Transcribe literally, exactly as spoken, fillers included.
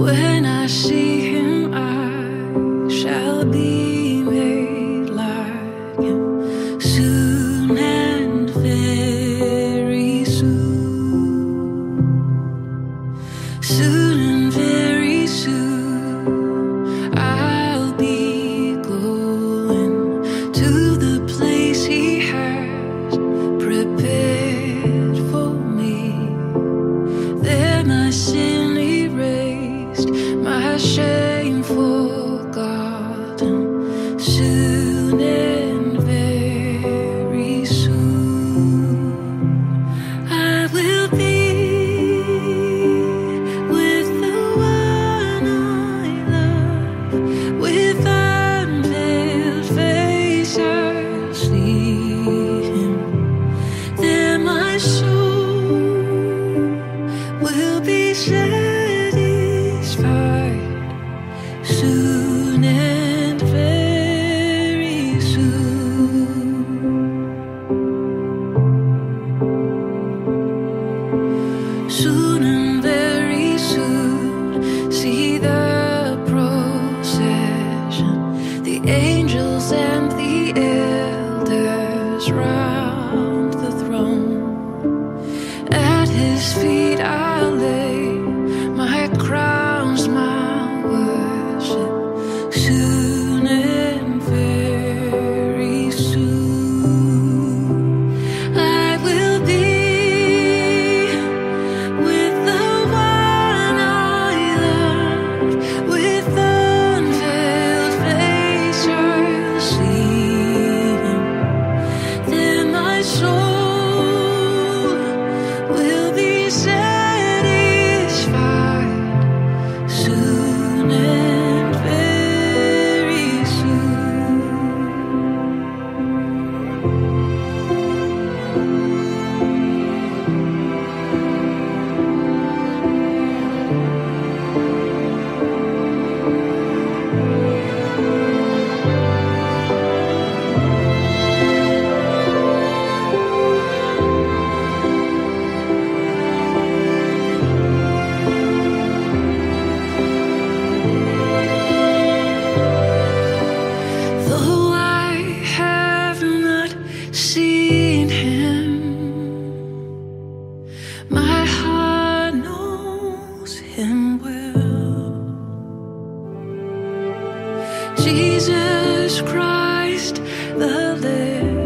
When I see him, I shall be made like him soon and very soon. Soon and very soon, I'll be going to the place he has prepared for me. There my sin erased, my shame forgotten. Soon and very soon, I will be with the one I love. With unveiled face I'll see him. There my soul will be satisfied. Soon and very soon. Soon and very soon, see the procession, the angels and the elders round the throne. At his feet I'll lay my crowns, my worship. Soon and very soon, I will be with the one I love. With unveiled face I'll see him. Then my soul will be satisfied. Soon and very soon. Though I have not seen him, my heart knows him well. Jesus Christ, the Lamb